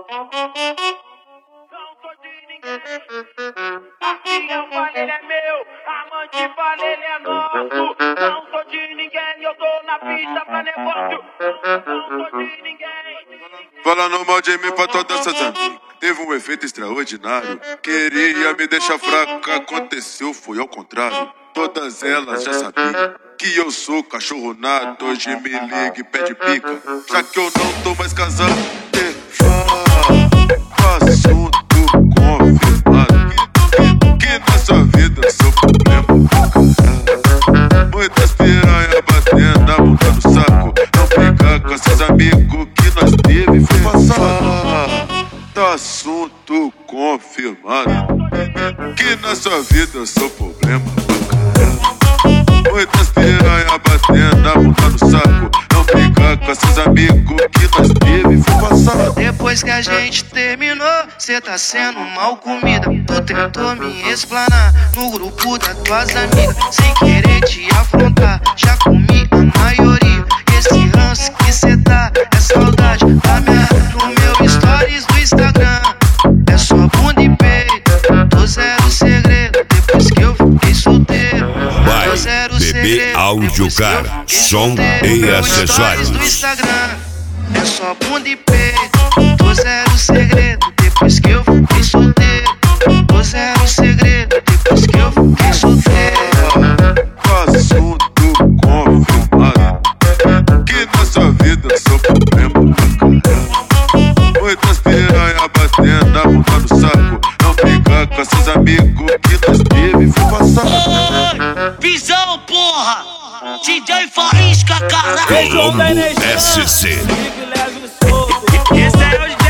sou de ninguém. Aqui é o baile, ele é meu. Amante baile, ele é nosso. Não sou de ninguém, eu tô na pista pra negócio. Não sou de ninguém. Falando mal de mim pra todas essas amigas, teve um efeito extraordinário. Queria me deixar fraca, aconteceu, foi ao contrário. Todas elas já sabiam que eu sou cachorro nato. Hoje me liga e pede pica, já que eu não tô mais casado. Assunto confirmado, que nessa vida sou problema. Muitas piranha batendo na bunda do saco. Não fica com esses amigos que nós teve foi passado. Tá assunto confirmado, que nessa vida eu sou problema. Muitas piranha batendo na bunda do saco. Não fica com esses amigos que nós teve foi passado. Depois que a gente terminou, cê tá sendo mal comida. Tu tentou me explanar no grupo das tuas amigas, sem querer te afrontar, já comi a maioria. Esse ranço que cê tá é saudade da minha. No meu stories do Instagram é só bunda e peito. Tô zero segredo depois que eu fiquei solteiro. Tô zero segredo Áudio Cara, som e acessórios. Do Instagram é só bunda e peito. Tô zero segredo depois que eu fiquei solteiro. Tô zero segredo depois que eu fiquei solteiro. Assunto confirmado, que nessa vida eu sou problema. Muitas piranha batendo na bunda do saco. Não fica com esses amigos que nós teve foi passado. Visão, porra! DJ Faísca, caralho! Colombo SC. Esse é o